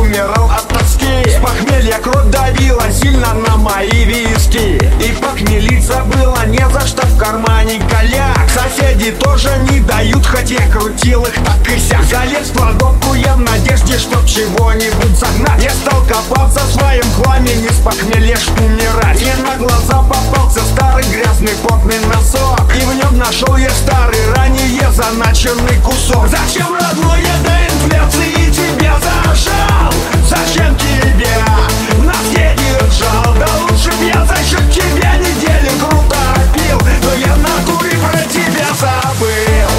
умирал от тоски. С похмелья кровь давила сильно на мои виски, и похмелиться было не за что, в кармане голяк. Соседи тоже не дают, хоть я крутил их так и сяк. Залез в кладовку я в надежде, чтоб чего-нибудь загнать. Я стал копаться в своем хламе, не с похмелья ж умирать. Мне на глаза попался старый грязный потный носок, и в нем нашел я старый, ранее заначенный кусок. Зачем, родной, я до инфляции тебя зажал? Зачем тебя на все держал? Да лучше б я за счет тебя неделю круто пил, но я в натуре про тебя забыл.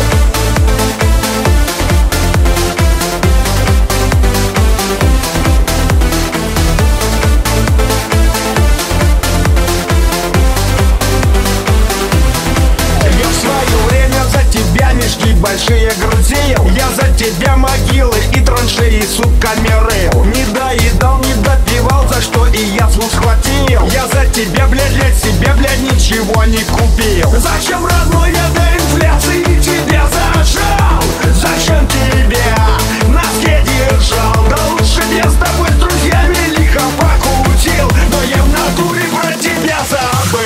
Мешки большие грузил, я за тебя могилы и траншеи сутками рыл. Не доедал, не допивал, за что и яслу схватил. Я за тебя, блядь, для себя, блядь, ничего не купил. Зачем, родной, я до инфляции тебя зажал? Зачем тебя на все держал? Да лучше б я с тобой, с друзьями, лихо покутил, но я в натуре про тебя забыл.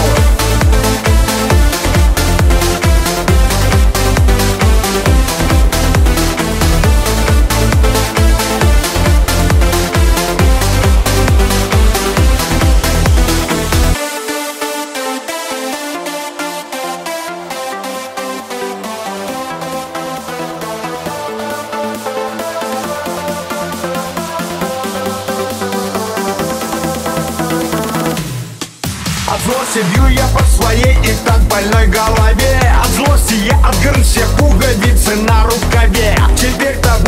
От злости бью я по своей и так больной голове. От злости я отгрыз все пуговицы на рукаве. Теперь-то